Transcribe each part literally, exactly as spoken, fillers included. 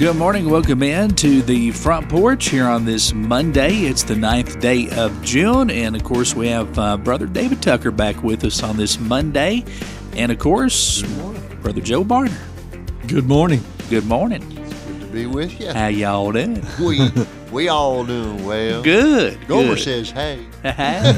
Good morning. Welcome in to the Front Porch here on this Monday. It's the ninth day of June. And, of course, we have uh, Brother David Tucker back with us on this Monday. And, of course, Brother Joe Barner. Good morning. Good morning. It's good to be with you. How y'all doing? We we all doing well. Good. Gomer good. says, hey. Hey.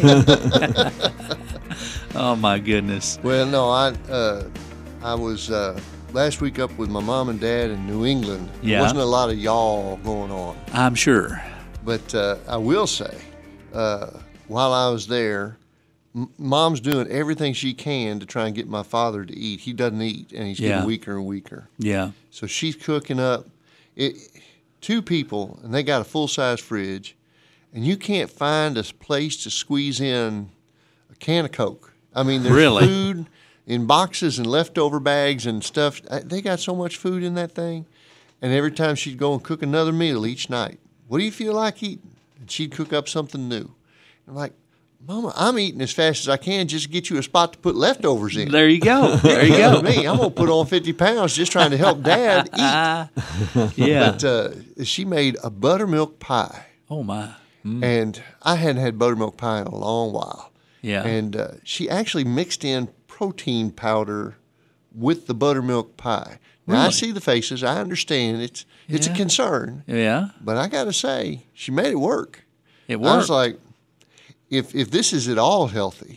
Oh, my goodness. Well, no, I uh, I was uh, last week up with my mom and dad in New England. Yeah. There wasn't a lot of y'all going on. I'm sure. But uh, I will say, uh, while I was there, m- Mom's doing everything she can to try and get my father to eat. He doesn't eat, and he's Yeah. getting weaker and weaker. Yeah. So she's cooking up it, two people, and they got a full-size fridge, and you can't find a place to squeeze in a can of Coke. I mean, there's Really? food in boxes and leftover bags and stuff. They got so much food in that thing. And every time she'd go and cook another meal each night, what do you feel like eating? And she'd cook up something new. I'm like, Mama, I'm eating as fast as I can just to get you a spot to put leftovers in. There you go. There you go. Me, I'm going to put on fifty pounds just trying to help Dad eat. Yeah. But uh, she made a buttermilk pie. Oh, my. And I hadn't had buttermilk pie in a long while. Yeah. And uh, she actually mixed in protein powder with the buttermilk pie. Now, I Really? see the faces. I understand. It's it's Yeah. a concern. Yeah. But I got to say, she made it work. It I worked. was like, if if this is at all healthy,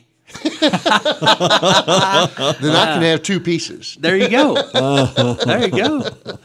then I can have two pieces. There you go. There you go.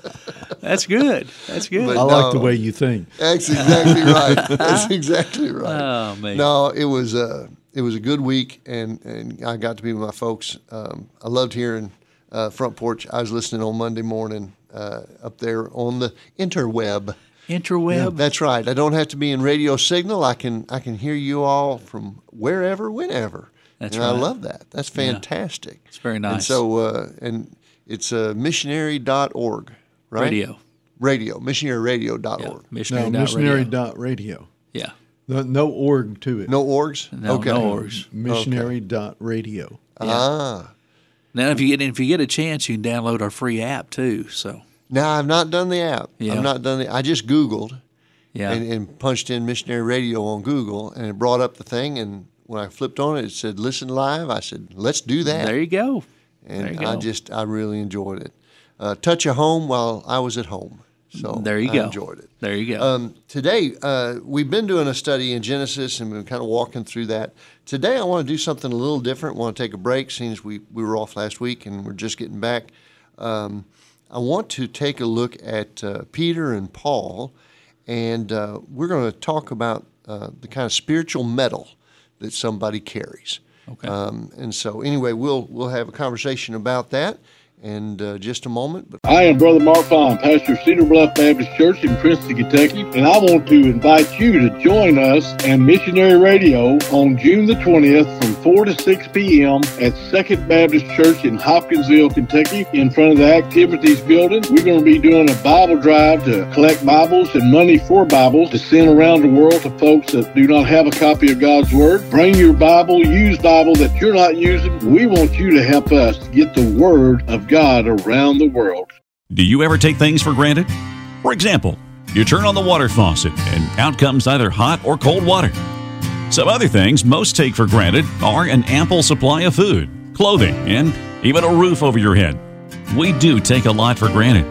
That's good. That's good. But I like the no. way you think. That's exactly right. That's exactly right. Oh, man. No, it was a it was a good week, and, and I got to be with my folks. Um, I loved hearing uh, Front Porch. I was listening on Monday morning uh, up there on the interweb. Interweb. That's right. I don't have to be in radio signal. I can I can hear you all from wherever, whenever. That's and right. I love that. That's fantastic. It's very nice. And so, uh, and it's uh, missionary dot org, right? Radio. Radio, missionary radio dot Yeah. org. Missionary. No, dot missionary radio. dot radio. Yeah. No, no org to it. No orgs? No, okay. no orgs. Missionary dot radio. Ah. Now, if you get if you get a chance, you can download our free app too. So Now, I've not done the app. Yeah. I've not done the I just Googled yeah, and, and punched in missionary radio on Google, and it brought up the thing. And when I flipped on it, it said listen live. I said, let's do that. there you go. there and you I go. just, I really enjoyed it. Uh, touch of home while I was at home. So There you I go. enjoyed it. There you go. Um, today, uh, we've been doing a study in Genesis and we've been kind of walking through that. Today, I want to do something a little different. want to take a break since we, we were off last week and we're just getting back. Um, I want to take a look at uh, Peter and Paul, and uh, we're going to talk about uh, the kind of spiritual metal that somebody carries. Okay. Um, and so, anyway, we'll we'll have a conversation about that in uh, just a moment. But I am Brother Mark Fine, pastor of Cedar Bluff Baptist Church in Princeton, Kentucky, and I want to invite you to join us and Missionary Radio on June the twentieth from four to six p.m. at Second Baptist Church in Hopkinsville, Kentucky, in front of the Activities Building. We're going to be doing a Bible drive to collect Bibles and money for Bibles to send around the world to folks that do not have a copy of God's Word. Bring your Bible, use Bible that you're not using. We want you to help us to get the Word of God around the world. Do you ever take things for granted? For example, you turn on the water faucet and out comes either hot or cold water. Some other things most take for granted are an ample supply of food, clothing, and even a roof over your head. We do take a lot for granted.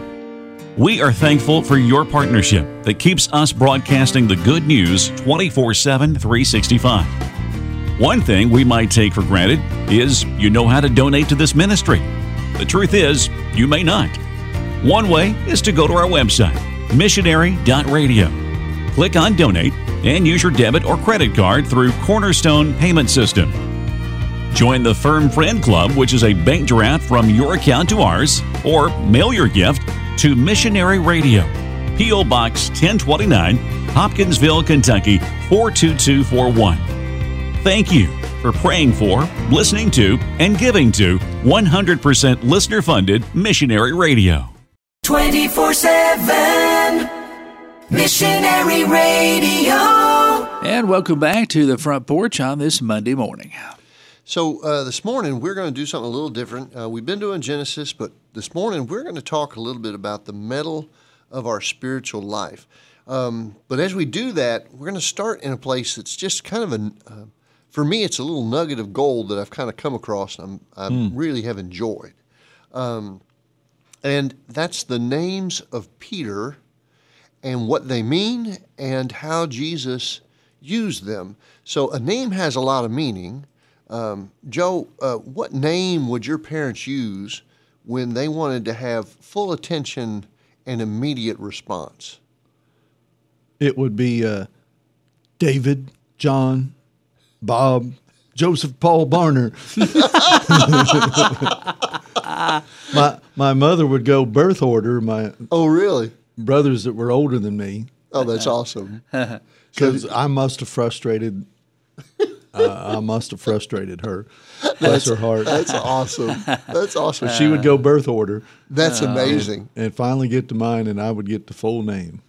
We are thankful for your partnership that keeps us broadcasting the good news twenty-four seven, three sixty-five. One thing we might take for granted is you know how to donate to this ministry. The truth is, you may not. One way is to go to our website, missionary dot radio. Click on Donate and use your debit or credit card through Cornerstone Payment System. Join the Firm Friend Club, which is a bank draft from your account to ours, or mail your gift to Missionary Radio, P O Box ten twenty-nine, Hopkinsville, Kentucky four two two four one. Thank you for praying for, listening to, and giving to one hundred percent listener-funded Missionary Radio. twenty-four seven Missionary Radio. And welcome back to the Front Porch on this Monday morning. So uh, this morning, we're going to do something a little different. Uh, we've been doing Genesis, but this morning, we're going to talk a little bit about the metal of our spiritual life. Um, but as we do that, we're going to start in a place that's just kind of a, uh, for me, it's a little nugget of gold that I've kind of come across and I'm, I mm. really have enjoyed. Um, and that's the names of Peter and what they mean and how Jesus used them. So a name has a lot of meaning. Um, Joe, uh, what name would your parents use when they wanted to have full attention and immediate response? It would be uh, David, John, Bob, Joseph Paul Barner. my my mother would go birth order. My oh really? Brothers that were older than me. Oh, that's awesome. Because I must have frustrated. Uh, I must have frustrated her. Bless her heart. That's awesome. That's awesome. She would go birth order. That's amazing. And finally get to mine, and I would get the full name.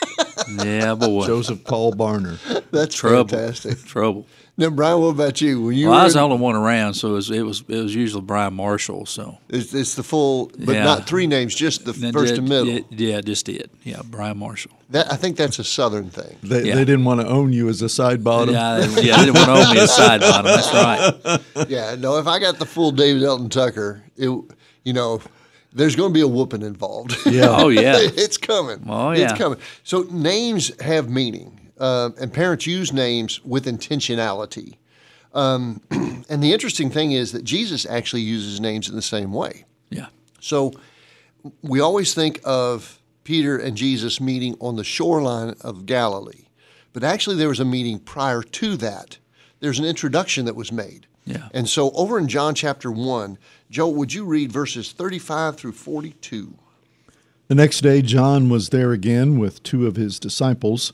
Yeah, boy. Joseph Paul Barner. That's Trouble. fantastic. Trouble. Now, Brian, what about you? When you well, were I was in, the only one around, so it was it was, it was usually Brian Marshall. So it's, it's the full, but Yeah. not three names, just the Then first just- and middle. Yeah, yeah, just it. Yeah, Brian Marshall. That I think that's a Southern thing. They, Yeah. they didn't want to own you as a side bottom. Yeah, they, yeah, they didn't want to own me a side bottom. That's right. Yeah, no. If I got the full David Elton Tucker, it, you know, there's going to be a whooping involved. Yeah. Oh yeah. It's coming. Oh, It's yeah. coming. So names have meaning, uh, and parents use names with intentionality. Um, and the interesting thing is that Jesus actually uses names in the same way. Yeah. So we always think of Peter and Jesus meeting on the shoreline of Galilee, but actually there was a meeting prior to that. There's an introduction that was made. Yeah. And so over in John chapter one, Joe, would you read verses thirty-five through forty-two? The next day, John was there again with two of his disciples.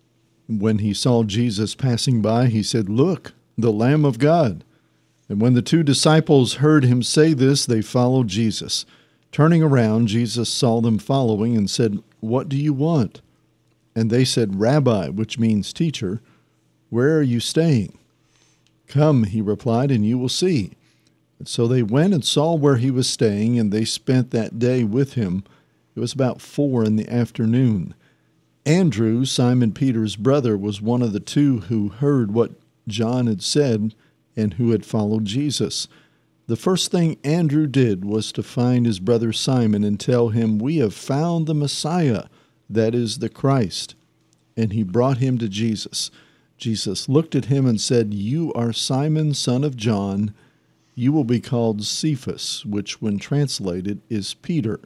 When he saw Jesus passing by, he said, "Look, the Lamb of God." And when the two disciples heard him say this, they followed Jesus. Turning around, Jesus saw them following and said, "What do you want?" And they said, "Rabbi," which means teacher, "where are you staying?" "Come," he replied, "and you will see." And so they went and saw where he was staying, and they spent that day with him. It was about four in the afternoon. Andrew, Simon Peter's brother, was one of the two who heard what John had said and who had followed Jesus. The first thing Andrew did was to find his brother Simon and tell him, "We have found the Messiah, that is the Christ." And he brought him to Jesus. Jesus looked at him and said, "You are Simon, son of John. You will be called Cephas," which when translated is Peter.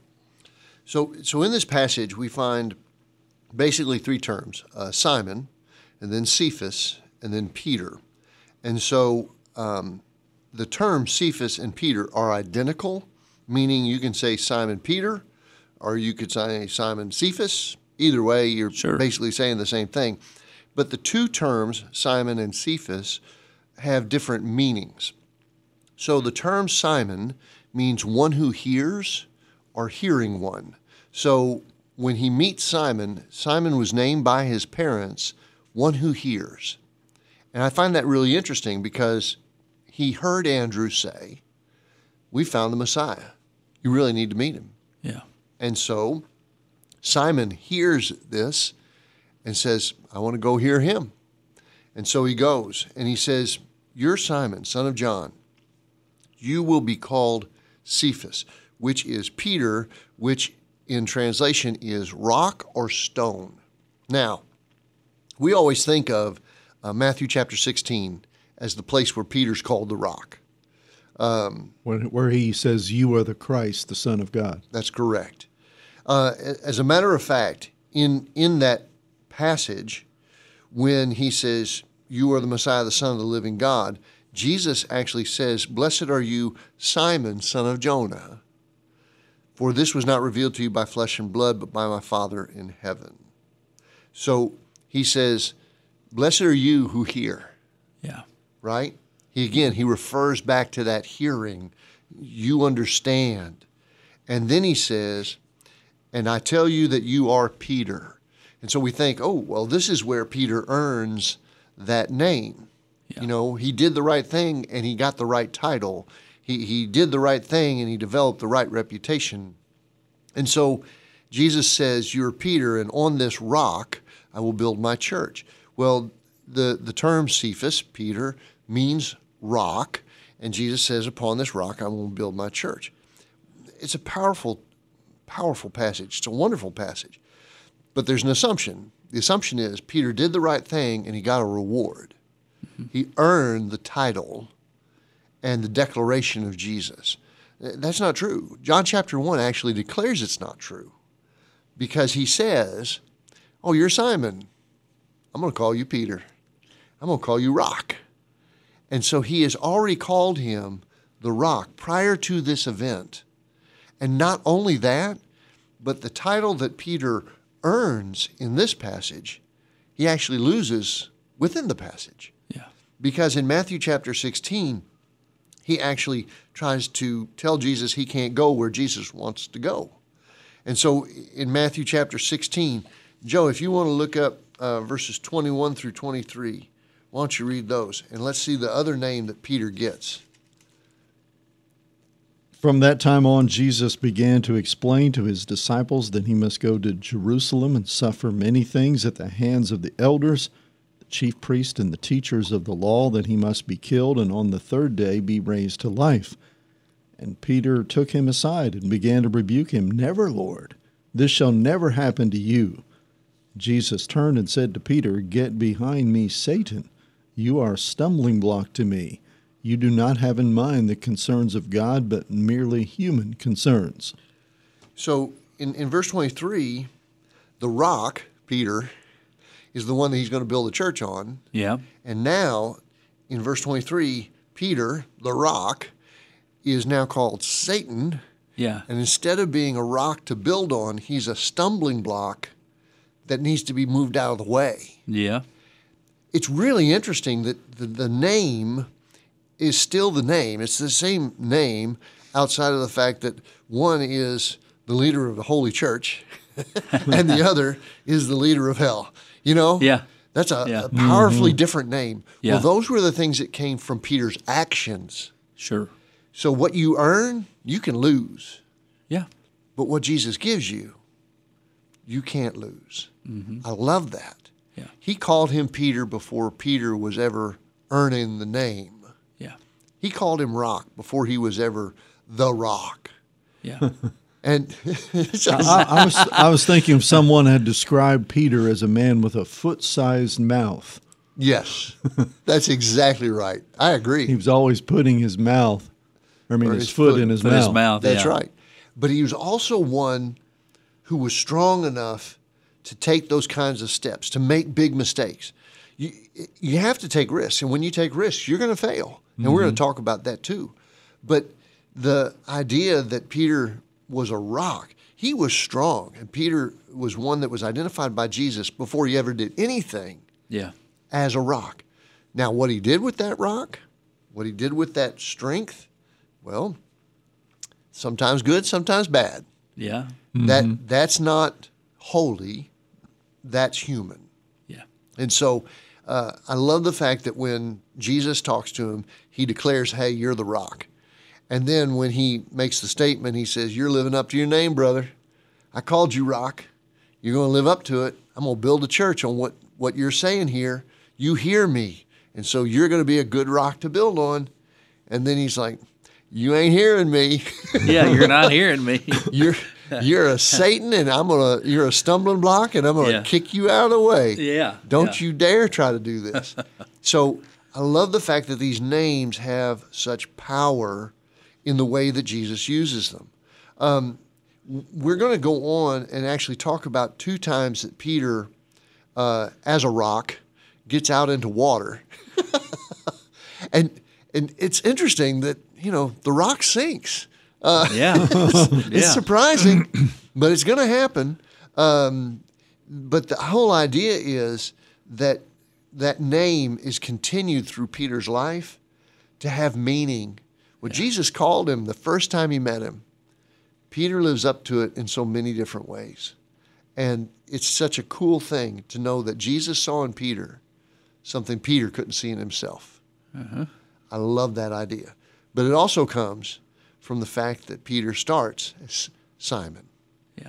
So, so in this passage, we find basically three terms, uh, Simon, and then Cephas, and then Peter. And so um, the terms Cephas and Peter are identical, meaning you can say Simon Peter, or you could say Simon Cephas. Either way, you're Sure. basically saying the same thing. But the two terms, Simon and Cephas, have different meanings. So the term Simon means one who hears or hearing one. So when he meets Simon, Simon was named by his parents one who hears. And I find that really interesting because he heard Andrew say, "We found the Messiah. You really need to meet him." Yeah. And so Simon hears this and says, "I want to go hear him." And so he goes and he says, "You're Simon, son of John. You will be called Cephas," which is Peter, which in translation is rock or stone. Now, we always think of uh, Matthew chapter sixteen as the place where Peter's called the rock. Um, When, where he says, "You are the Christ, the Son of God." That's correct. Uh, as a matter of fact, in in that passage, when he says, "You are the Messiah, the Son of the living God," Jesus actually says, "Blessed are you, Simon, son of Jonah, for this was not revealed to you by flesh and blood, but by my Father in heaven." So he says, "Blessed are you who hear," Yeah. right? He again, he refers back to that hearing. You understand. And then he says, "And I tell you that you are Peter." And so we think, oh, well, this is where Peter earns that name. Yeah. You know, he did the right thing and he got the right title. He he did the right thing and he developed the right reputation. And so Jesus says, "You're Peter, and on this rock I will build my church." Well, the, the term Cephas, Peter, means rock, and Jesus says, "Upon this rock I will build my church." It's a powerful, powerful passage. It's a wonderful passage. But there's an assumption. The assumption is Peter did the right thing and he got a reward. Mm-hmm. He earned the title and the declaration of Jesus. That's not true. John chapter one actually declares it's not true because he says, "Oh, you're Simon. I'm going to call you Peter. I'm going to call you Rock." And so he has already called him the Rock prior to this event. And not only that, but the title that Peter earns in this passage, he actually loses within the passage. Yeah. Because in Matthew chapter sixteen, he actually tries to tell Jesus he can't go where Jesus wants to go. And so in Matthew chapter sixteen, Joe, if you want to look up uh, verses twenty-one through twenty-three, why don't you read those? And let's see the other name that Peter gets. From that time on, Jesus began to explain to his disciples that he must go to Jerusalem and suffer many things at the hands of the elders, the chief priests, and the teachers of the law, that he must be killed and on the third day be raised to life. And Peter took him aside and began to rebuke him. "Never, Lord, this shall never happen to you." Jesus turned and said to Peter, "Get behind me, Satan. You are a stumbling block to me. You do not have in mind the concerns of God, but merely human concerns." So in, in verse twenty-three, the rock, Peter, is the one that he's going to build a church on. Yeah. And now, in verse twenty-three, Peter, the rock, is now called Satan. Yeah. And instead of being a rock to build on, he's a stumbling block that needs to be moved out of the way. Yeah. It's really interesting that the, the name is still the name. It's the same name outside of the fact that one is the leader of the Holy Church and the other is the leader of hell. You know? Yeah. That's a, Yeah. a powerfully mm-hmm. different name. Yeah. Well, those were the things that came from Peter's actions. Sure. So what you earn, you can lose. Yeah. But what Jesus gives you, you can't lose. Mm-hmm. I love that. Yeah. He called him Peter before Peter was ever earning the name. Yeah. He called him Rock before he was ever the Rock. Yeah. And I, I, was, I was thinking if someone had described Peter as a man with a foot-sized mouth. Yes, that's exactly right. I agree. He was always putting his mouth, I mean, his, his foot, foot in his mouth. His mouth. That's yeah. right. But he was also one who was strong enough to take those kinds of steps, to make big mistakes. You, you have to take risks, and when you take risks, you're going to fail. And mm-hmm. we're going to talk about that too. But the idea that Peter was a rock, he was strong, and Peter was one that was identified by Jesus before he ever did anything yeah. as a rock. Now, what he did with that rock, what he did with that strength, well, sometimes good, sometimes bad. Yeah. Mm-hmm. That that's not holy, that's human. Yeah. And so uh, I love the fact that when Jesus talks to him, he declares, "Hey, you're the rock." And then when he makes the statement, he says, "You're living up to your name, brother. I called you Rock. You're going to live up to it. I'm going to build a church on what, what you're saying here. You hear me. And so you're going to be a good rock to build on." And then he's like, "You ain't hearing me." Yeah, you're not hearing me. you're you're a Satan, and I'm gonna you're a stumbling block, and I'm gonna yeah. kick you out of the way. Yeah. Don't yeah. you dare try to do this. So I love the fact that these names have such power in the way that Jesus uses them. Um, we're going to go on and actually talk about two times that Peter, uh, as a rock, gets out into water. and and it's interesting that, you know, the rock sinks. Uh, yeah. it's, yeah. it's surprising, but it's going to happen. Um, but the whole idea is that that name is continued through Peter's life to have meaning. When yeah. Jesus called him the first time he met him, Peter lives up to it in so many different ways. And it's such a cool thing to know that Jesus saw in Peter something Peter couldn't see in himself. Uh-huh. I love that idea. But it also comes from the fact that Peter starts as Simon. Yeah.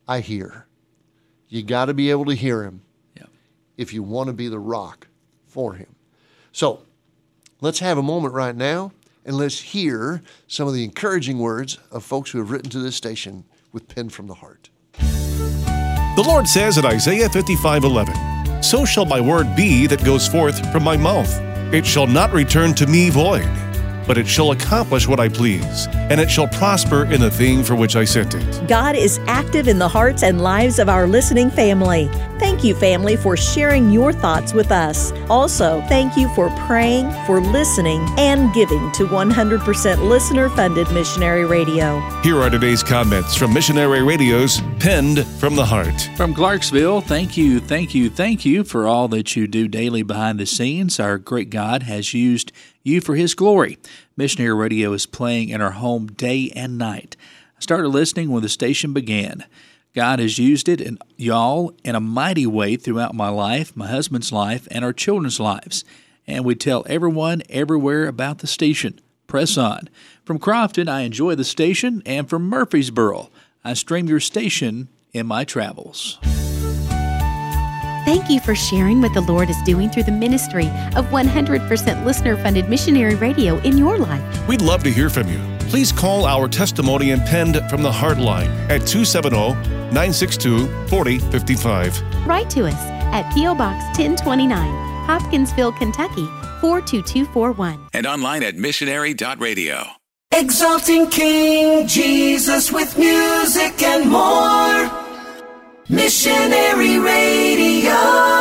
I hear. You got to be able to hear him Yeah. if you want to be the rock for him. So let's have a moment right now, and let's hear some of the encouraging words of folks who have written to this station with Pen from the Heart. The Lord says in Isaiah fifty-five eleven, "So shall my word be that goes forth from my mouth. It shall not return to me void, but it shall accomplish what I please, and it shall prosper in the thing for which I sent it." God is active in the hearts and lives of our listening family. Thank you, family, for sharing your thoughts with us. Also, thank you for praying, for listening, and giving to one hundred percent listener-funded Missionary Radio. Here are today's comments from Missionary Radio's Penned from the Heart. From Clarksville, thank you, thank you, thank you for all that you do daily behind the scenes. Our great God has used you for His glory. Missionary Radio is playing in our home day and night. I started listening when the station began. God has used it and y'all in a mighty way throughout my life, my husband's life, and our children's lives. And we tell everyone everywhere about the station. Press on. From Crofton, I enjoy the station, and from Murfreesboro, I stream your station in my travels. Thank you for sharing what the Lord is doing through the ministry of one hundred percent listener-funded Missionary Radio in your life. We'd love to hear from you. Please call our testimony and Penned from the Heart line at two seven zero, nine six two, four zero five five. Write to us at P O Box ten twenty-nine, Hopkinsville, Kentucky four two two four one. And online at missionary dot radio. Exalting King Jesus with music and more. Missionary Radio.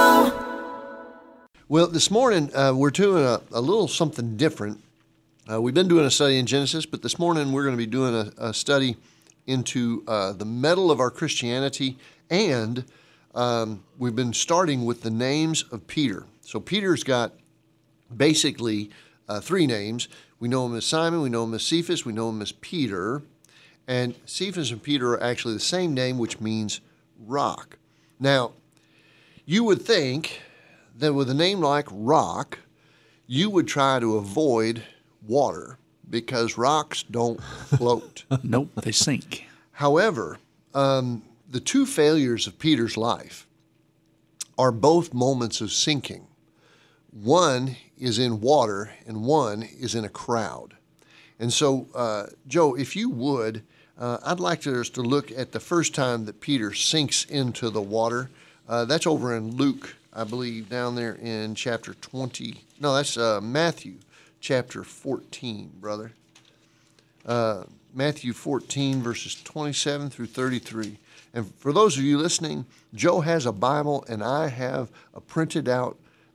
Well, this morning uh, we're doing a, a little something different. Uh, we've been doing a study in Genesis, but this morning we're going to be doing a, a study into uh, the metal of our Christianity, and um, we've been starting with the names of Peter. So Peter's got basically uh, three names. We know him as Simon, we know him as Cephas, we know him as Peter, and Cephas and Peter are actually the same name, which means rock. Now, you would think that with a name like rock, you would try to avoid water because rocks don't float. Nope, they sink. However, um, the two failures of Peter's life are both moments of sinking. One is in water and one is in a crowd. And so, uh, Joe, if you would, uh, I'd like us to look at the first time that Peter sinks into the water. Uh, that's over in Luke, I believe, down there in chapter twenty. No, that's uh, Matthew chapter fourteen, brother. Uh, Matthew fourteen, verses twenty-seven through thirty-three. And for those of you listening, Joe has a Bible and I have a printed out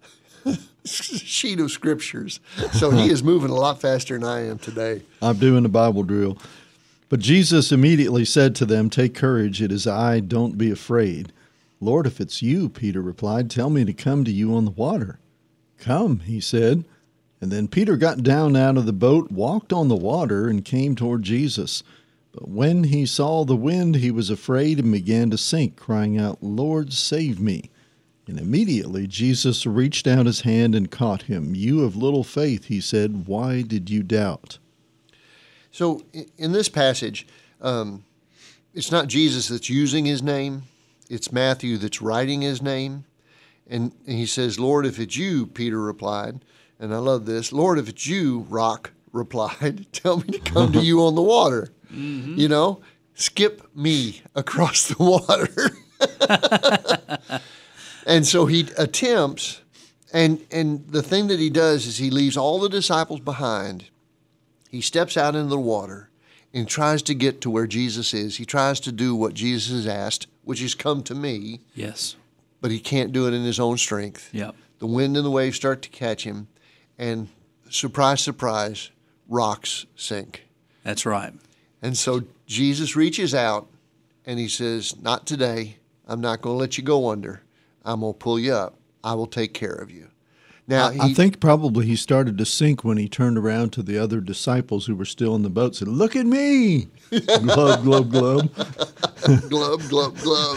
sheet of scriptures. So he is moving a lot faster than I am today. I'm doing a Bible drill. But Jesus immediately said to them, "Take courage, it is I, don't be afraid." "Lord, if it's you," Peter replied, "tell me to come to you on the water." "Come," he said. And then Peter got down out of the boat, walked on the water, and came toward Jesus. But when he saw the wind, he was afraid and began to sink, crying out, "Lord, save me." And immediately Jesus reached out his hand and caught him. "You of little faith," he said, "why did you doubt?" So in this passage, um, it's not Jesus that's using his name. It's Matthew that's writing his name. And, and he says, "Lord, if it's you," Peter replied. And I love this. "Lord, if it's you," Rock replied, "tell me to come to you on the water." Mm-hmm. You know, skip me across the water. And so he attempts, and, and the thing that he does is he leaves all the disciples behind. He steps out into the water and tries to get to where Jesus is. He tries to do what Jesus has asked, which is come to me. Yes. But he can't do it in his own strength. Yep. The wind and the waves start to catch him, and surprise, surprise, rocks sink. That's right. And so Jesus reaches out, and he says, "Not today. I'm not going to let you go under. I'm going to pull you up. I will take care of you." Now, I, he, I think probably he started to sink when he turned around to the other disciples who were still in the boat and said, "Look at me!" Glub, glub, glub. glub, glub, glub.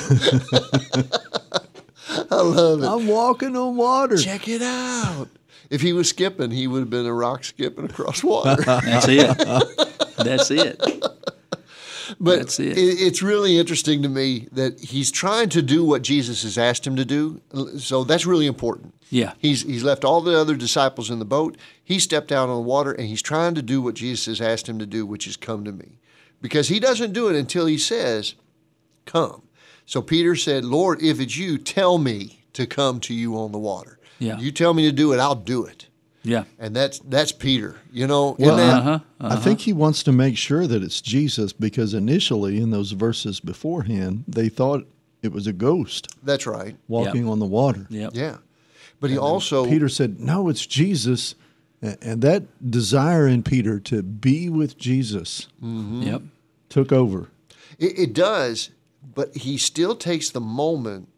I love it. I'm walking on water. Check it out. If he was skipping, he would have been a rock skipping across water. That's it. That's it. But That's it. it- it's really interesting to me that he's trying to do what Jesus has asked him to do. So that's really important. Yeah. He's he's left all the other disciples in the boat. He stepped out on the water, and he's trying to do what Jesus has asked him to do, which is come to me. Because he doesn't do it until he says, come. So Peter said, Lord, if it's you, tell me to come to you on the water. Yeah. You tell me to do it, I'll do it. Yeah. And that's that's Peter. You know, Well, isn't that- Uh-huh. I think he wants to make sure that it's Jesus, because initially in those verses beforehand, they thought it was a ghost that's right. walking Yep. on the water. Yep. Yeah. But he also Peter said, no, it's Jesus. A- And that desire in Peter to be with Jesus Yep. took over. It, it does, but he still takes the moment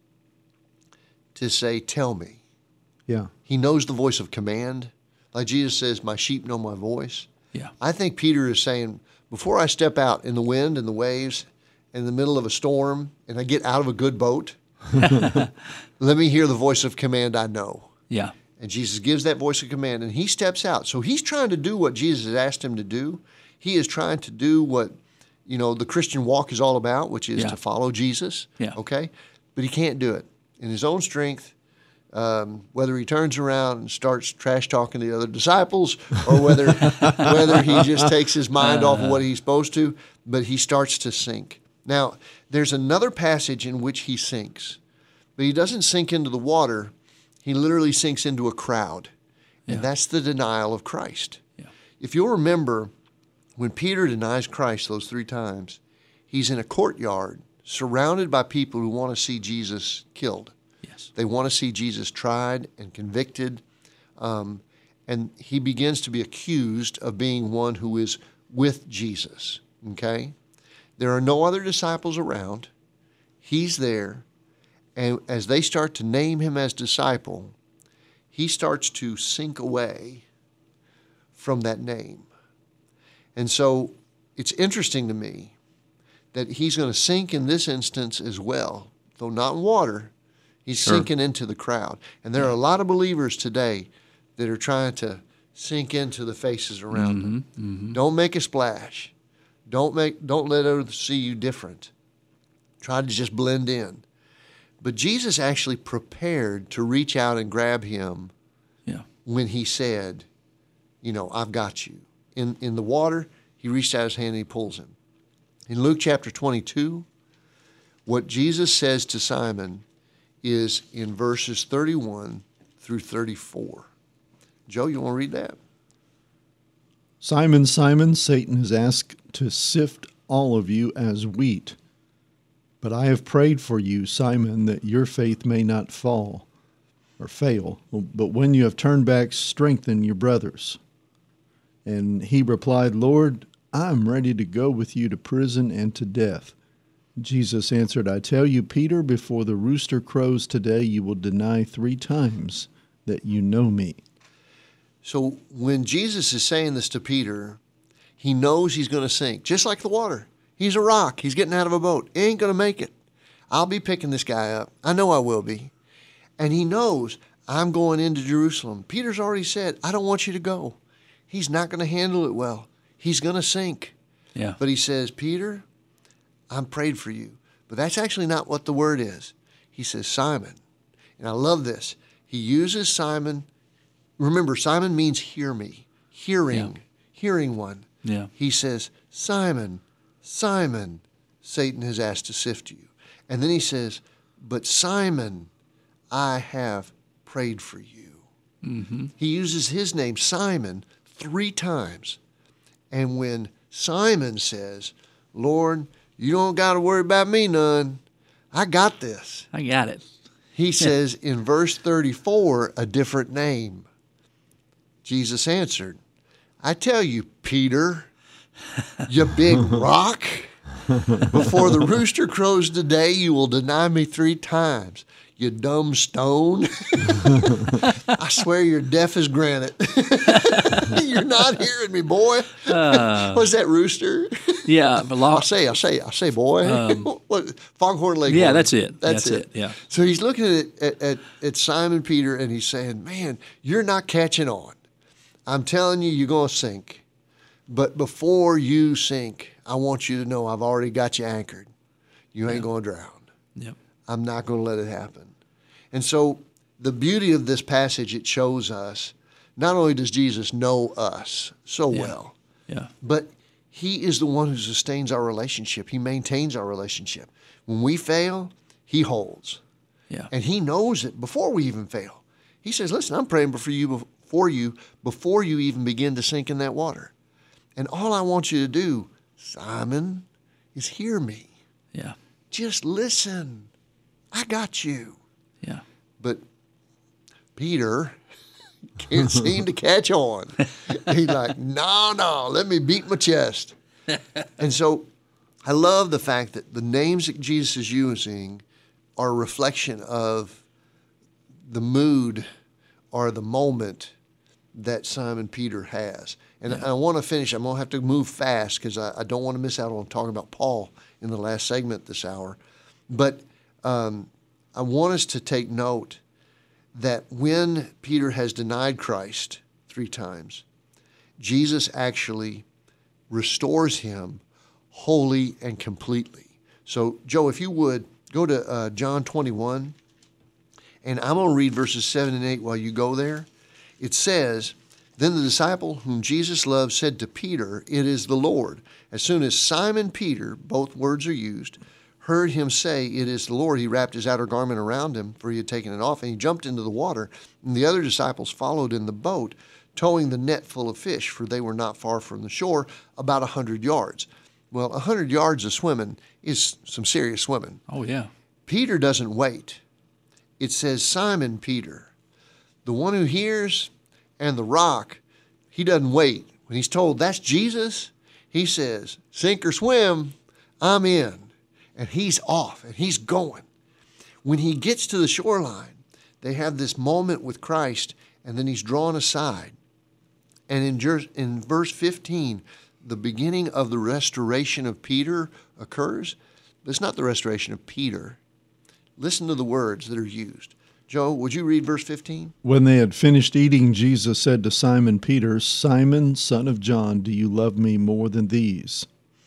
to say, tell me. Yeah. He knows the voice of command. Like Jesus says, my sheep know my voice. Yeah. I think Peter is saying, before I step out in the wind and the waves, in the middle of a storm, and I get out of a good boat, let me hear the voice of command I know. Yeah. And Jesus gives that voice of command, and he steps out. So he's trying to do what Jesus has asked him to do. He is trying to do what, you know, the Christian walk is all about, which is Yeah. to follow Jesus. Yeah. Okay? But he can't do it in his own strength, um, whether he turns around and starts trash talking the other disciples, or whether whether he just takes his mind off of what he's supposed to, but he starts to sink. Now, there's another passage in which he sinks, but he doesn't sink into the water. He literally sinks into a crowd, and Yeah. that's the denial of Christ. Yeah. If you'll remember, when Peter denies Christ those three times, he's in a courtyard surrounded by people who want to see Jesus killed. Yes. They want to see Jesus tried and convicted, um, and he begins to be accused of being one who is with Jesus, okay? There are no other disciples around. He's there. And as they start to name him as disciple, he starts to sink away from that name. And so it's interesting to me that he's going to sink in this instance as well, though not in water. He's Sure. sinking into the crowd. And there are a lot of believers today that are trying to sink into the faces around them. Mm-hmm. Don't make a splash. Don't make don't let others see you different. Try to just blend in. But Jesus actually prepared to reach out and grab him Yeah. when he said, you know, I've got you. In in the water, he reached out his hand and he pulls him. In Luke chapter twenty-two, what Jesus says to Simon is in verses thirty-one through thirty-four. Joe, you want to read that? Simon, Simon, Satan has asked to sift all of you as wheat. But I have prayed for you, Simon, that your faith may not fall or fail. But when you have turned back, strengthen your brothers. And he replied, Lord, I am ready to go with you to prison and to death. Jesus answered, I tell you, Peter, before the rooster crows today, you will deny three times that you know me. So when Jesus is saying this to Peter, he knows he's going to sink, just like the water. He's a rock. He's getting out of a boat. He ain't going to make it. I'll be picking this guy up. I know I will be. And he knows I'm going into Jerusalem. Peter's already said, I don't want you to go. He's not going to handle it well. He's going to sink. Yeah. But he says, Peter, I'm prayed for you. But that's actually not what the word is. He says, Simon. And I love this. He uses Simon. Remember, Simon means hear me, hearing, Yeah. hearing one. Yeah. He says, Simon, Simon, Satan has asked to sift you. And then he says, but Simon, I have prayed for you. Mm-hmm. He uses his name, Simon, three times. And when Simon says, Lord, you don't got to worry about me none. I got this. I got it. He says in verse thirty-four, a different name. Jesus answered, I tell you, Peter, you big rock, before the rooster crows today, you will deny me three times. You dumb stone. I swear you're deaf as granite. You're not hearing me, boy. Uh, What's that, rooster? Yeah. But I'll say, I'll say, I'll say, boy. Um, what, Foghorn Leghorn. Yeah, that's it. That's, That's it. it, yeah. So he's looking at, at, at, at Simon Peter and he's saying, man, you're not catching on. I'm telling you, you're going to sink. But before you sink, I want you to know I've already got you anchored. You ain't yeah. going to drown. Yep. I'm not going to let it happen. And so the beauty of this passage, it shows us, not only does Jesus know us so yeah. well, yeah. but he is the one who sustains our relationship. He maintains our relationship. When we fail, he holds. Yeah. And he knows it before we even fail. He says, listen, I'm praying for you, for you before you even begin to sink in that water. And all I want you to do, Simon, is hear me. Yeah. Just listen. I got you. Yeah. But Peter can't seem to catch on. He's like, no, no, let me beat my chest. And so I love the fact that the names that Jesus is using are a reflection of the mood or the moment that Simon Peter has. And yeah. I want to finish. I'm going to have to move fast because I, I don't want to miss out on talking about Paul in the last segment this hour. But um, I want us to take note that when Peter has denied Christ three times, Jesus actually restores him wholly and completely. So, Joe, if you would, go to uh, John twenty-one, and I'm going to read verses seven and eight while you go there. It says, then the disciple whom Jesus loved said to Peter, it is the Lord. As soon as Simon Peter, both words are used, heard him say, it is the Lord, he wrapped his outer garment around him, for he had taken it off, and he jumped into the water. And the other disciples followed in the boat, towing the net full of fish, for they were not far from the shore, about a hundred yards. Well, a hundred yards of swimming is some serious swimming. Oh, yeah. Peter doesn't wait. It says, Simon Peter, the one who hears, and the rock, he doesn't wait. When he's told that's Jesus, he says, sink or swim, I'm in. And he's off, and he's going. When he gets to the shoreline, they have this moment with Christ, and then he's drawn aside. And in, in verse fifteen, the beginning of the restoration of Peter occurs, but it's not the restoration of Peter. Listen to the words that are used. Joe, would you read verse fifteen? When they had finished eating, Jesus said to Simon Peter, Simon, son of John, do you love me more than these?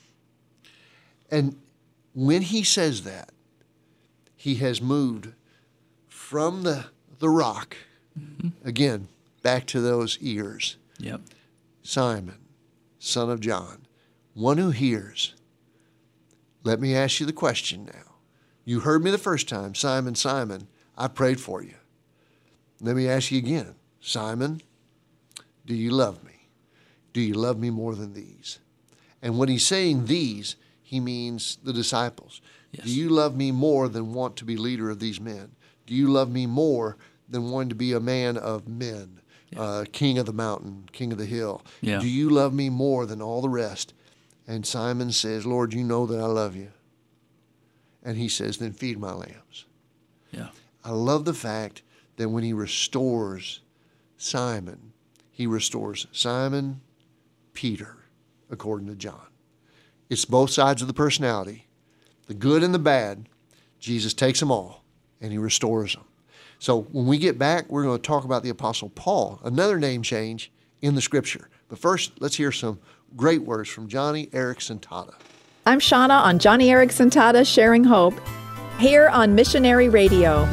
And when he says that, he has moved from the, the rock, mm-hmm. again, back to those ears. Yep. Simon, son of John, one who hears. Let me ask you the question now. You heard me the first time, Simon, Simon, I prayed for you. Let me ask you again, Simon, do you love me? Do you love me more than these? And when he's saying these, he means the disciples. Yes. Do you love me more than want to be leader of these men? Do you love me more than wanting to be a man of men, yeah. uh, king of the mountain, king of the hill? Yeah. Do you love me more than all the rest? And Simon says, Lord, you know that I love you. And he says, then feed my lambs. Yeah. I love the fact that when he restores Simon, he restores Simon, Peter, according to John. It's both sides of the personality, the good and the bad. Jesus takes them all, and he restores them. So when we get back, we're going to talk about the Apostle Paul, another name change in the Scripture. But first, let's hear some great words from Johnny Erickson Tata. I'm Shauna on Johnny Erickson Tata, Sharing Hope, here on Missionary Radio.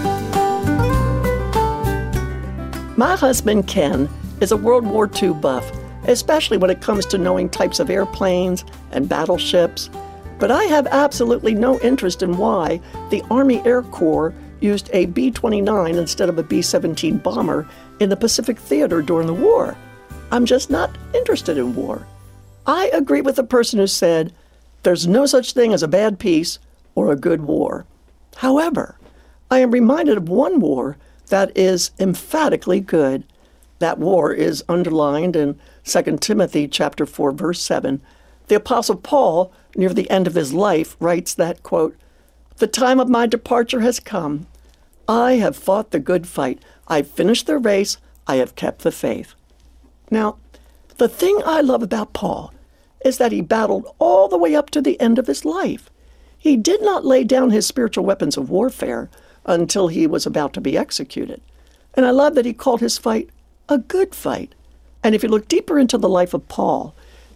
My husband, Ken, is a World War Two buff, especially when it comes to knowing types of airplanes and battleships. But I have absolutely no interest in why the Army Air Corps used a B twenty-nine instead of a B seventeen bomber in the Pacific Theater during the war. I'm just not interested in war. I agree with the person who said, there's no such thing as a bad peace or a good war. However, I am reminded of one war that is emphatically good. That war is underlined in Second Timothy chapter four, verse seven. The Apostle Paul, near the end of his life, writes that, quote, the time of my departure has come. I have fought the good fight. I've finished the race. I have kept the faith. Now, the thing I love about Paul is that he battled all the way up to the end of his life. He did not lay down his spiritual weapons of warfare until he was about to be executed. And I love that he called his fight a good fight. And if you look deeper into the life of Paul,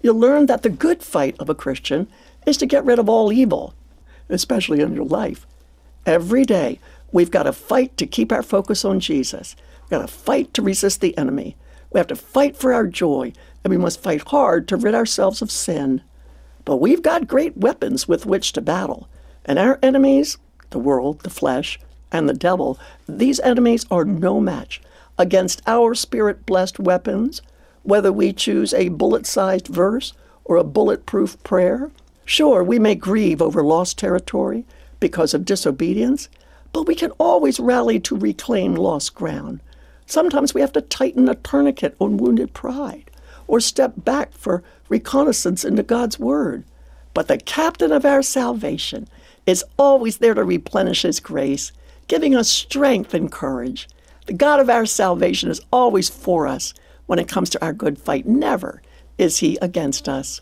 you'll learn that the good fight of a Christian is to get rid of all evil, especially in your life. Every day, we've got to fight to keep our focus on Jesus. We've got to fight to resist the enemy. We have to fight for our joy, and we must fight hard to rid ourselves of sin. But we've got great weapons with which to battle. And our enemies, the world, the flesh, and the devil, these enemies are no match against our spirit-blessed weapons, whether we choose a bullet-sized verse or a bulletproof prayer. Sure, we may grieve over lost territory because of disobedience, but we can always rally to reclaim lost ground. Sometimes we have to tighten a tourniquet on wounded pride or step back for reconnaissance into God's Word. But the captain of our salvation is always there to replenish His grace, giving us strength and courage. The God of our salvation is always for us when it comes to our good fight. Never is He against us.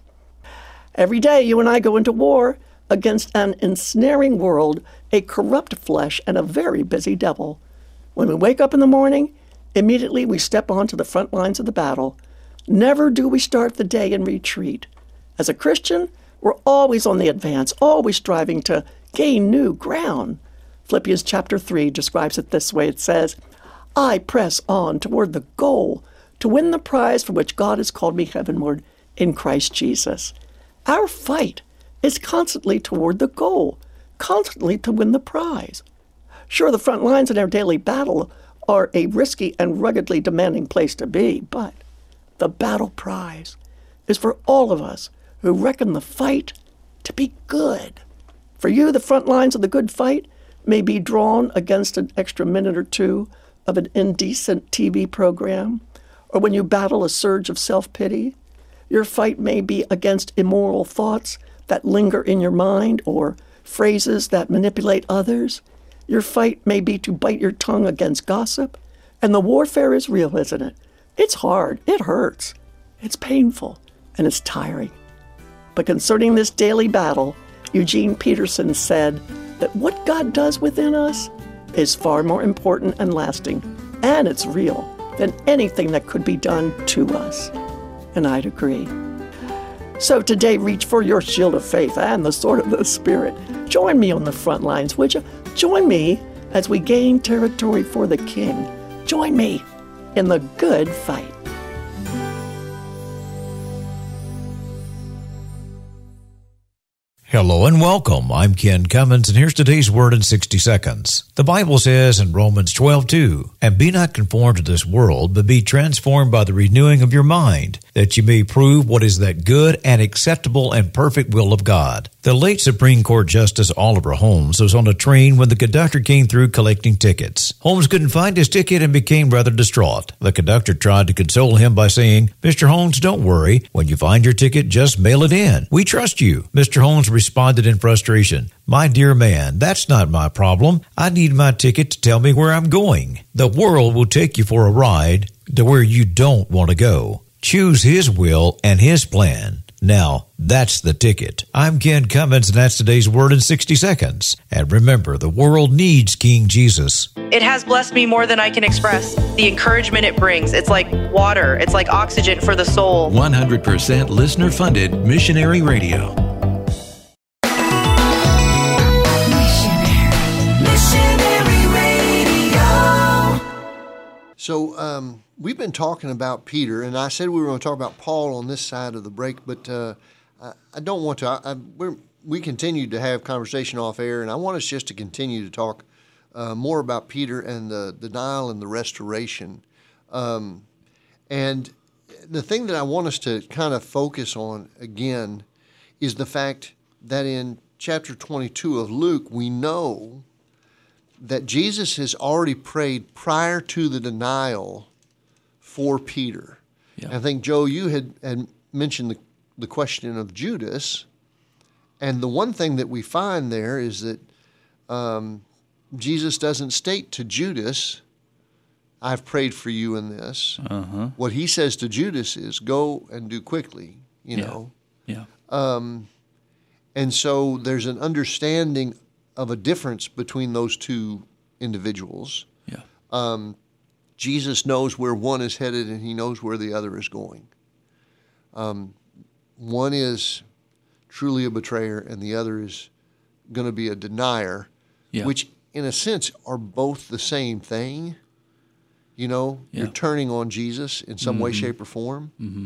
Every day you and I go into war against an ensnaring world, a corrupt flesh, and a very busy devil. When we wake up in the morning, immediately we step onto the front lines of the battle. Never do we start the day in retreat. As a Christian, we're always on the advance, always striving to gain new ground. Philippians chapter three describes it this way. It says, I press on toward the goal to win the prize for which God has called me heavenward in Christ Jesus. Our fight is constantly toward the goal, constantly to win the prize. Sure, the front lines in our daily battle are a risky and ruggedly demanding place to be, but the battle prize is for all of us who reckon the fight to be good. For you, the front lines of the good fight may be drawn against an extra minute or two of an indecent T V program, or when you battle a surge of self-pity. Your fight may be against immoral thoughts that linger in your mind or phrases that manipulate others. Your fight may be to bite your tongue against gossip. And the warfare is real, isn't it? It's hard, it hurts, it's painful, and it's tiring. But concerning this daily battle, Eugene Peterson said that what God does within us is far more important and lasting, and it's real, than anything that could be done to us. And I'd agree. So today, reach for your shield of faith and the sword of the Spirit. Join me on the front lines, would you? Join me as we gain territory for the King. Join me in the good fight. Hello and welcome. I'm Ken Cummins, and here's today's Word in sixty seconds. The Bible says in Romans twelve two, And be not conformed to this world, but be transformed by the renewing of your mind, that you may prove what is that good and acceptable and perfect will of God. The late Supreme Court Justice Oliver Holmes was on a train when the conductor came through collecting tickets. Holmes couldn't find his ticket and became rather distraught. The conductor tried to console him by saying, Mister Holmes, don't worry. When you find your ticket, just mail it in. We trust you. Mister Holmes responded in frustration, My dear man, that's not my problem. I need my ticket to tell me where I'm going. The world will take you for a ride to where you don't want to go. Choose His will and His plan. Now, that's the ticket. I'm Ken Cummins, and that's today's Word in sixty seconds. And remember, the world needs King Jesus. It has blessed me more than I can express. The encouragement it brings, it's like water. It's like oxygen for the soul. one hundred percent listener-funded missionary radio. So um, we've been talking about Peter, and I said we were going to talk about Paul on this side of the break, but uh, I, I don't want to. I, I, we're, we continued to have conversation off air, and I want us just to continue to talk uh, more about Peter and the, the denial and the restoration. Um, and the thing that I want us to kind of focus on again is the fact that in chapter twenty-two of Luke, we know that Jesus has already prayed prior to the denial for Peter. Yeah. I think, Joe, you had, had mentioned the, the question of Judas, and the one thing that we find there is that um, Jesus doesn't state to Judas, I've prayed for you in this. Uh-huh. What he says to Judas is, go and do quickly, you yeah. know. Yeah. Um, and so there's an understanding of a difference between those two individuals. Yeah. Um, Jesus knows where one is headed, and he knows where the other is going. Um, one is truly a betrayer and the other is going to be a denier, yeah. which in a sense are both the same thing. You know, yeah. you're turning on Jesus in some mm-hmm. way, shape, or form. Mm-hmm.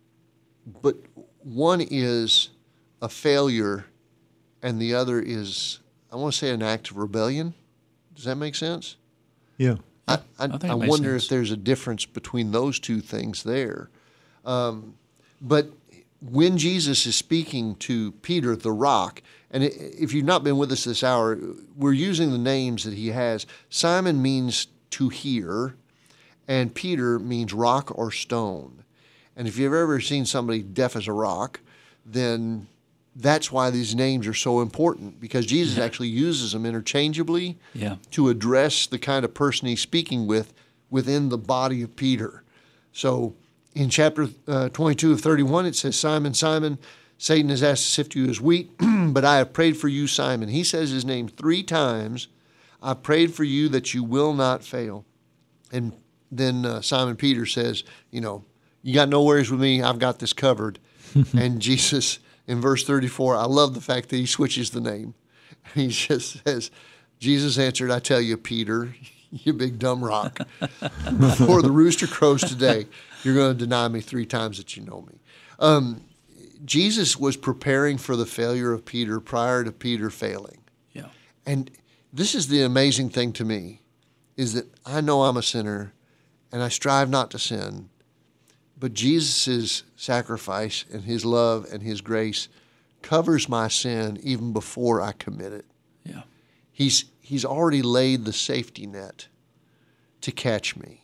But one is a failure and the other is, I want to say, an act of rebellion. Does that make sense? Yeah. I, I, I, I wonder sense. if there's a difference between those two things there. Um, but when Jesus is speaking to Peter, the rock, and if you've not been with us this hour, we're using the names that he has. Simon means to hear, and Peter means rock or stone. And if you've ever seen somebody deaf as a rock, then that's why these names are so important, because Jesus yeah. actually uses them interchangeably yeah. to address the kind of person he's speaking with within the body of Peter. So in chapter uh, twenty-two of thirty-one, it says, Simon, Simon, Satan has asked to sift you as wheat, but I have prayed for you, Simon. He says his name three times. I prayed for you that you will not fail. And then uh, Simon Peter says, you know, you got no worries with me. I've got this covered. And Jesus, in verse thirty-four, I love the fact that he switches the name. He just says, Jesus answered, I tell you, Peter, you big dumb rock, before the rooster crows today, you're going to deny me three times that you know me. Um, Jesus was preparing for the failure of Peter prior to Peter failing. Yeah. And this is the amazing thing to me, is that I know I'm a sinner and I strive not to sin, but Jesus' sacrifice and his love and his grace covers my sin even before I commit it. Yeah. He's he's already laid the safety net to catch me.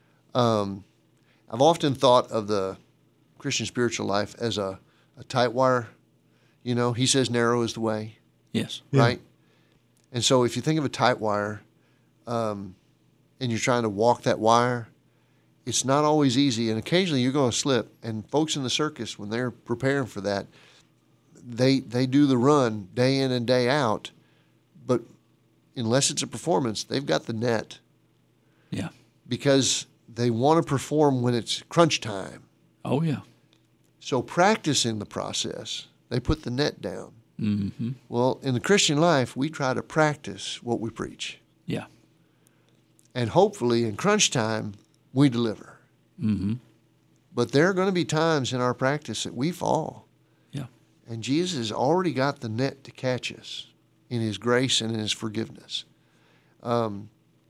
Um, I've often thought of the Christian spiritual life as a, a tight wire. You know, he says narrow is the way. Yes. Right? Yeah. And so if you think of a tight wire um, and you're trying to walk that wire, it's not always easy, and occasionally you're going to slip. And folks in the circus, when they're preparing for that, they they do the run day in and day out, but unless it's a performance, they've got the net. Yeah. Because they want to perform when it's crunch time. Oh, yeah. So practicing the process, they put the net down. Mm-hmm. Well, in the Christian life, we try to practice what we preach. Yeah. And hopefully in crunch time, we deliver. Mm-hmm. But there are going to be times in our practice that we fall. Yeah. And Jesus has already got the net to catch us in his grace and in his forgiveness. Um,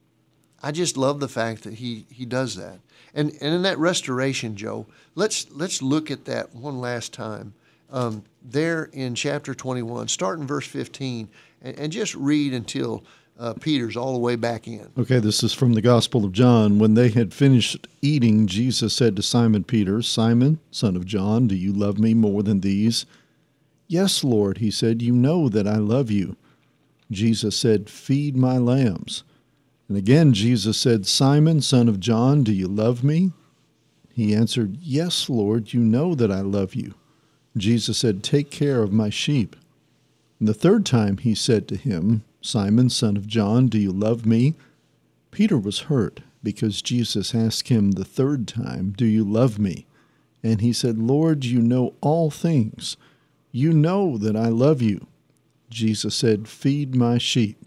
I just love the fact that he he does that. And and in that restoration, Joe, let's let's look at that one last time. Um, there in chapter twenty-one, start in verse fifteen, and, and just read until Uh, Peter's all the way back in. Okay, this is from the Gospel of John. When they had finished eating, Jesus said to Simon Peter, Simon, son of John, do you love me more than these? Yes, Lord, he said, you know that I love you. Jesus said, feed my lambs. And again Jesus said, Simon, son of John, do you love me? He answered, yes, Lord, you know that I love you. Jesus said, take care of my sheep. And the third time he said to him, Simon, son of John, do you love me? Peter was hurt because Jesus asked him the third time, do you love me? And he said, Lord, you know all things. You know that I love you. Jesus said, feed my sheep.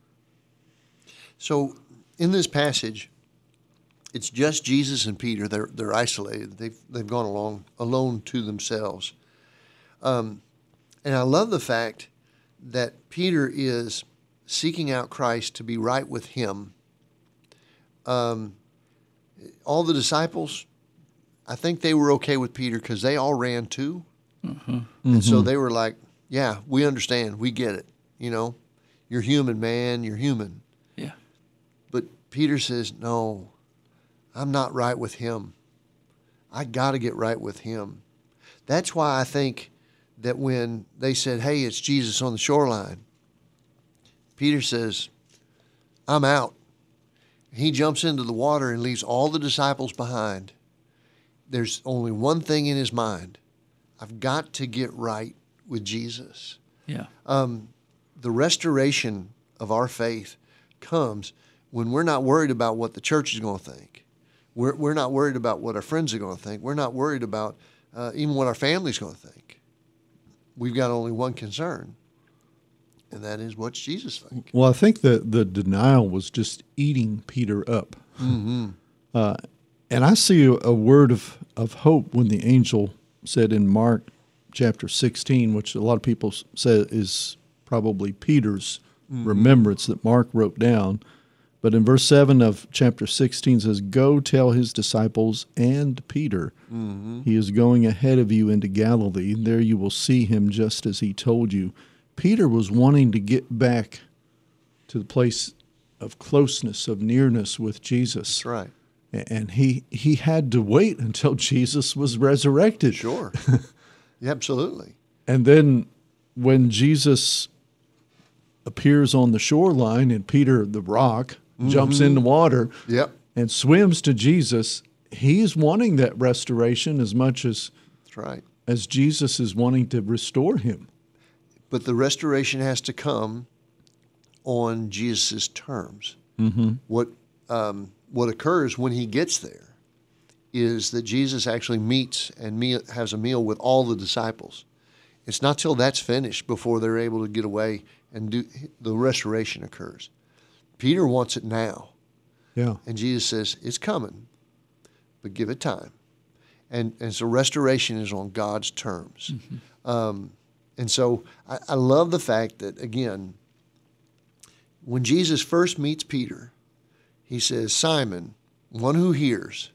So in this passage, it's just Jesus and Peter. They're they're isolated. They've they've gone along alone to themselves. Um, and I love the fact that Peter is seeking out Christ to be right with him. Um, all the disciples, I think they were okay with Peter because they all ran too. Mm-hmm. And Mm-hmm. so they were like, yeah, we understand. We get it. You know, you're human, man. You're human. Yeah. But Peter says, no, I'm not right with him. I got to get right with him. That's why I think that when they said, hey, it's Jesus on the shoreline, Peter says, I'm out. He jumps into the water and leaves all the disciples behind. There's only one thing in his mind. I've got to get right with Jesus. Yeah. Um, the restoration of our faith comes when we're not worried about what the church is going to think. We're, we're not worried about what our friends are going to think. We're not worried about uh, even what our family's going to think. We've got only one concern, and that is what's Jesus think. Well, I think that the denial was just eating Peter up. Mm-hmm. Uh, and I see a, a word of, of hope when the angel said in Mark chapter sixteen, which a lot of people say is probably Peter's mm-hmm. remembrance that Mark wrote down. But in verse seven of chapter sixteen says, "Go tell his disciples and Peter, mm-hmm. he is going ahead of you into Galilee. There you will see him just as he told you." Peter was wanting to get back to the place of closeness, of nearness with Jesus. That's right. And he he had to wait until Jesus was resurrected. Sure. Yeah, absolutely. And then when Jesus appears on the shoreline and Peter, the rock, mm-hmm. jumps in the water yep. and swims to Jesus, he's wanting that restoration as much as, That's right. as Jesus is wanting to restore him. But the restoration has to come on Jesus' terms. Mm-hmm. What um, what occurs when he gets there is that Jesus actually meets and meal, has a meal with all the disciples. It's not till that's finished before they're able to get away and do the restoration occurs. Peter wants it now. Yeah. And Jesus says, it's coming, but give it time. And and so restoration is on God's terms. Mm-hmm. Um, and so I, I love the fact that, again, when Jesus first meets Peter, he says, "Simon, one who hears,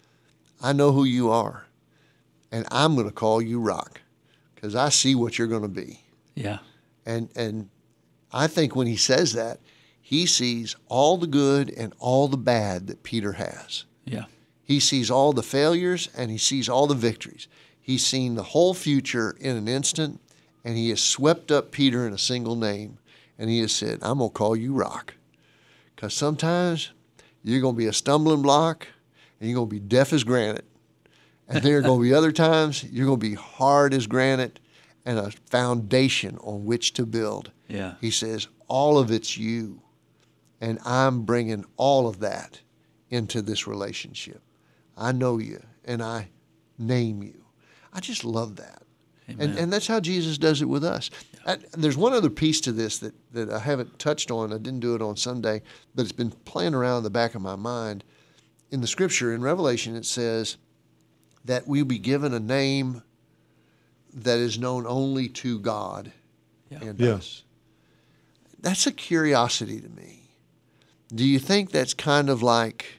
I know who you are, and I'm going to call you Rock, because I see what you're going to be." Yeah. And and I think when he says that, he sees all the good and all the bad that Peter has. Yeah. He sees all the failures and he sees all the victories. He's seen the whole future in an instant, and he has swept up Peter in a single name, and he has said, "I'm going to call you Rock, because sometimes you're going to be a stumbling block and you're going to be deaf as granite. And there are going to be other times you're going to be hard as granite and a foundation on which to build." Yeah. He says, all of it's you, and I'm bringing all of that into this relationship. I know you, and I name you. I just love that. And, and that's how Jesus does it with us. I, there's one other piece to this that, that I haven't touched on. I didn't do it on Sunday, but it's been playing around in the back of my mind. In the Scripture, in Revelation, it says that we'll be given a name that is known only to God yeah. and yeah. us. That's a curiosity to me. Do you think that's kind of like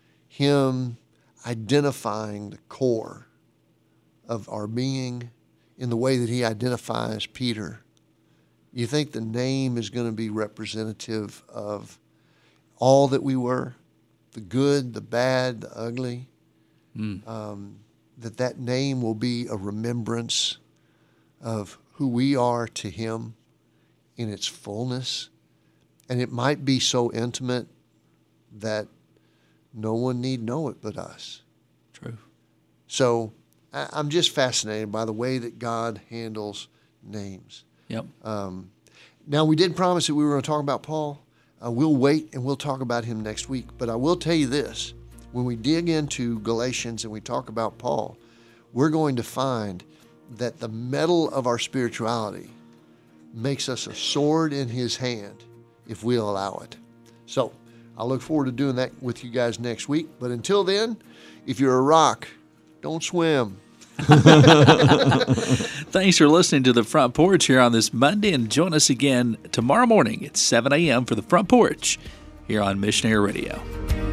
him identifying the core of our being in the way that he identifies Peter? You think the name is going to be representative of all that we were, the good, the bad, the ugly? Mm. Um, that that name will be a remembrance of who we are to him in its fullness. And it might be so intimate that no one need know it but us. True. So I, I'm just fascinated by the way that God handles names. Yep. Um, now, we did promise that we were going to talk about Paul. Uh, we'll wait and we'll talk about him next week. But I will tell you this. When we dig into Galatians and we talk about Paul, we're going to find that the metal of our spirituality makes us a sword in his hand if we'll allow it. So I look forward to doing that with you guys next week. But until then, if you're a rock, don't swim. Thanks for listening to The Front Porch here on this Monday, and join us again tomorrow morning at seven a.m. for The Front Porch here on Missionary Radio.